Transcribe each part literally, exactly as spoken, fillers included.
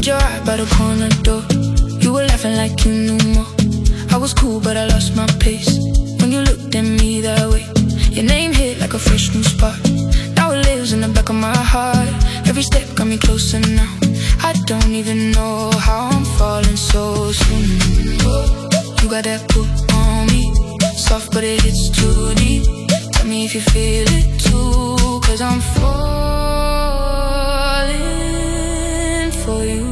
Put your eye by the corner door. You were laughing like you knew more. I was cool but I lost my pace when you looked at me that way. Your name hit like a fresh new spark. Now it lives in the back of my heart. Every step got me closer now. I don't even know how I'm falling so soon. You got that pull on me, soft but it hits too deep. Tell me if you feel it too, cause I'm falling for you,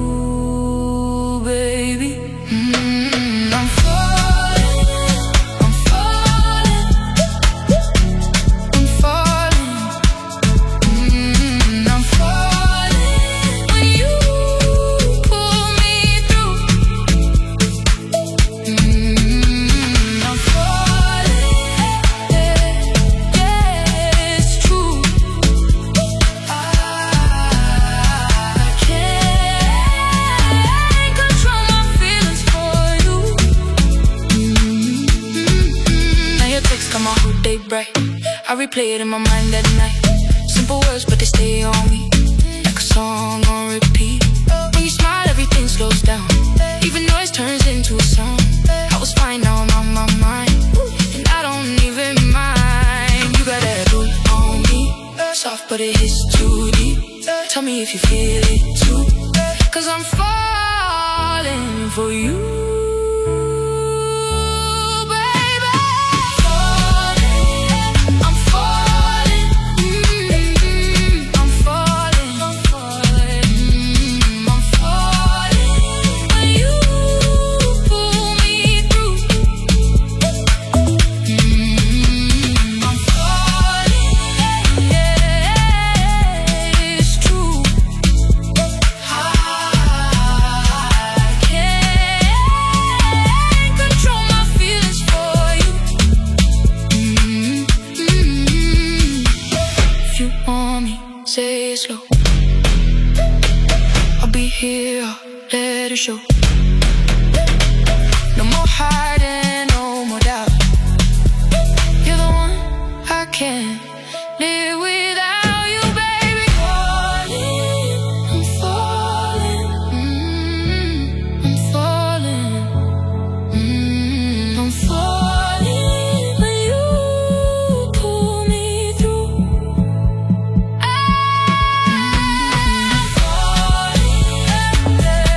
baby. mm, I'm falling, I'm falling, I'm falling. mm, I'm falling when you pull me through. mm, I'm falling, yeah, it's true. I can't control my feelings for you. mm, Now your texts got my whole day bright. I replay it in my mind at night. Simple words but they stay on me like a song on repeat. When you smile everything slows down. Even noise turns into a song. I was fine, now I'm on my mind, and I don't even mind. You got that pull on me, soft but it hits too deep. Tell me if you feel it too, cause I'm falling for you, baby. Falling, I'm falling. mm, I'm falling, I'm falling. mm, I'm falling when you pull me through. mm, I'm falling, yeah, it's true. I can't control my feelings for you. mm, mm. If you want me, say it slow. I'll be here, I'll let it show. No more hiding, no more doubt. You're the one I can't live without you, baby. Falling, I'm falling. mm, I'm falling. mm, I'm falling when you pull me through. I'm falling,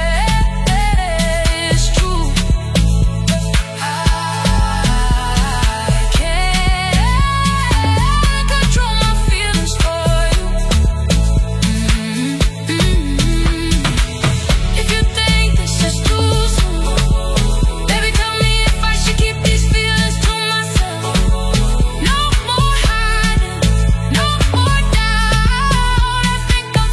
it's true. I can't control my feelings for you. mm, If you think this is too soon, baby, tell me if I should keep these feelings to myself. No more hiding, no more doubt. I think I'm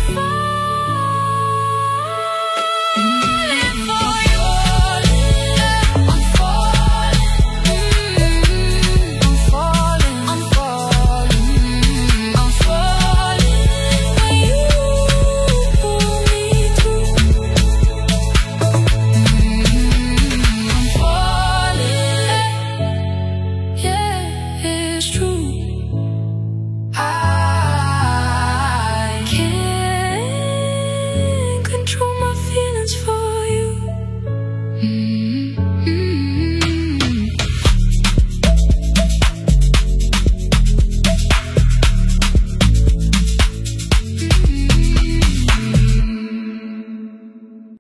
falling for you. I'm falling, I'm falling, I'm falling, I'm falling when you pull me through. I'm falling, yeah, it's true. I can't control my feelings for you. mm.